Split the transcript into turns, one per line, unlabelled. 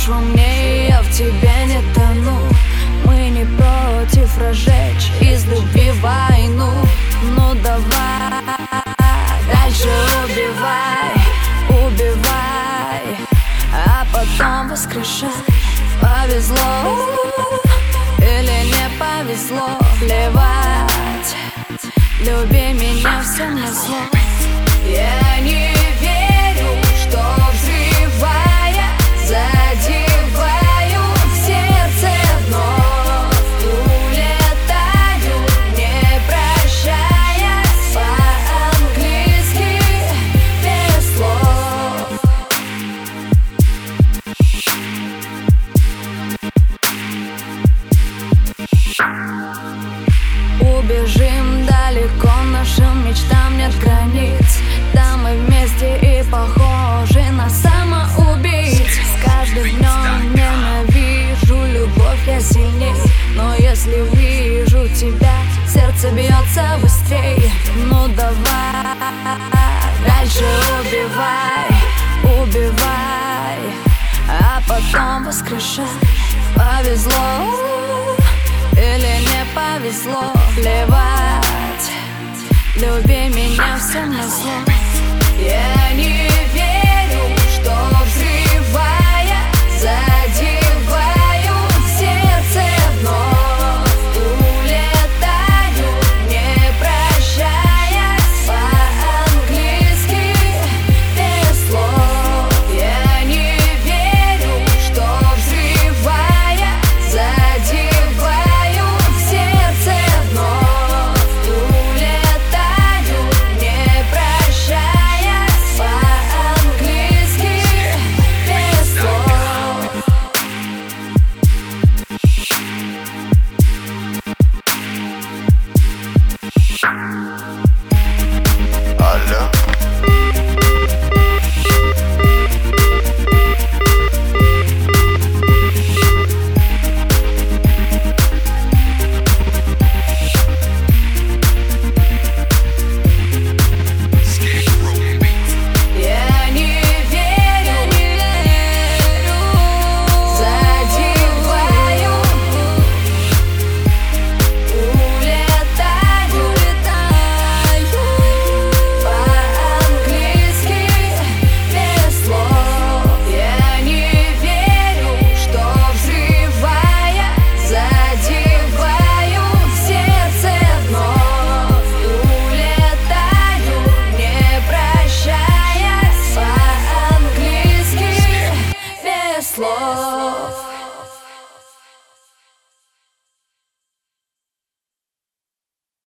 шумнее, я в тебе не тону. Мы не против разжечь из любви войну. Ну давай, дальше убивай, убивай, а потом воскрешай. Повезло или не повезло, плевать, люби меня всем назло. Я не верю, что взрывая, задеваю в сердце вновь, улетаю, не прощаясь, по-английски без слов. Убежим далеко, нашим мечтам нет границ. Там мы вместе и похожи на самоубийц. С каждым днем ненавижу любовь я сильней, но если вижу тебя, сердце бьется быстрей. Ну давай, дальше убивай, убивай, а потом воскрешай. Повезло или не повезло, плевать, люби меня всем назло. Я не верю.